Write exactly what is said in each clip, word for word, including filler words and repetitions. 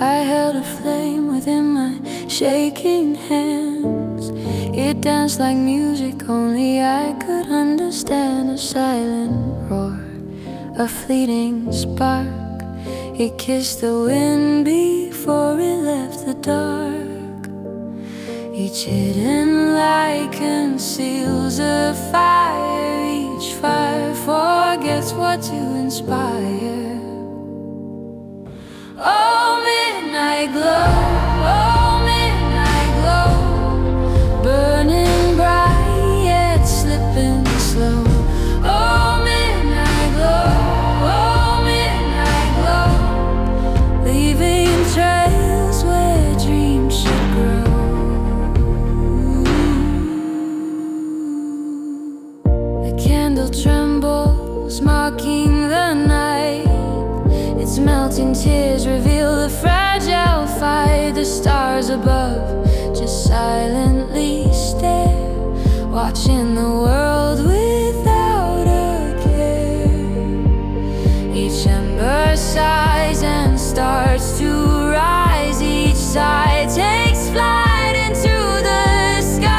I held a flame within my shaking hands. It danced like music only I could understand. A silent roar, a fleeting spark. It kissed the wind before it left the dark. Each hidden light conceals a fire. Each fire forgets what to inspire. Oh, midnight glow, oh, midnight glow, burning bright yet slipping slow. Oh, midnight glow, oh, midnight glow, leaving trails where dreams should grow. A candle trembles, marking the night. Its melting tears reveal the fragile fight. The stars above just silently stare, watching the world without a care. Each ember sighs and starts to rise. Each sigh takes flight into the skies.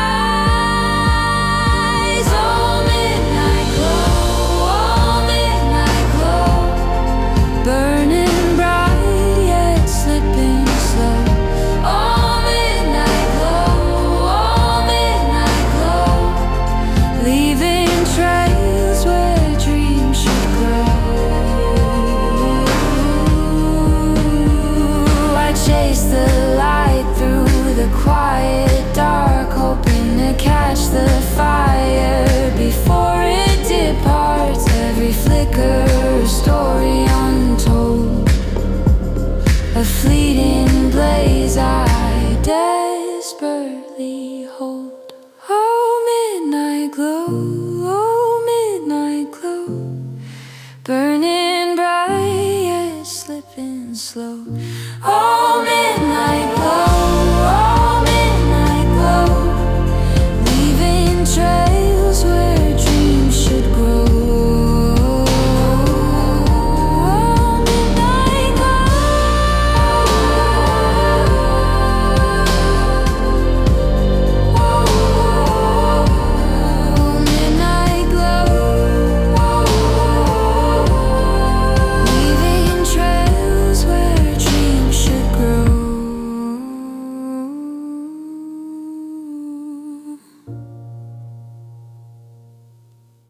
Oh, midnight glow, oh, midnight glow, burning bright yet slipping slow. Oh, midnight glow, oh, midnight glow, leaving trails where dreams should grow. I chase the light through the quiet dark, hoping to catch the fire before it departs. Every flicker, a story untold, a fleeting blaze I desperately hold. Oh, midnight glow, oh, midnight glow, burning bright yet slipping slow. Oh, midnight glow, oh,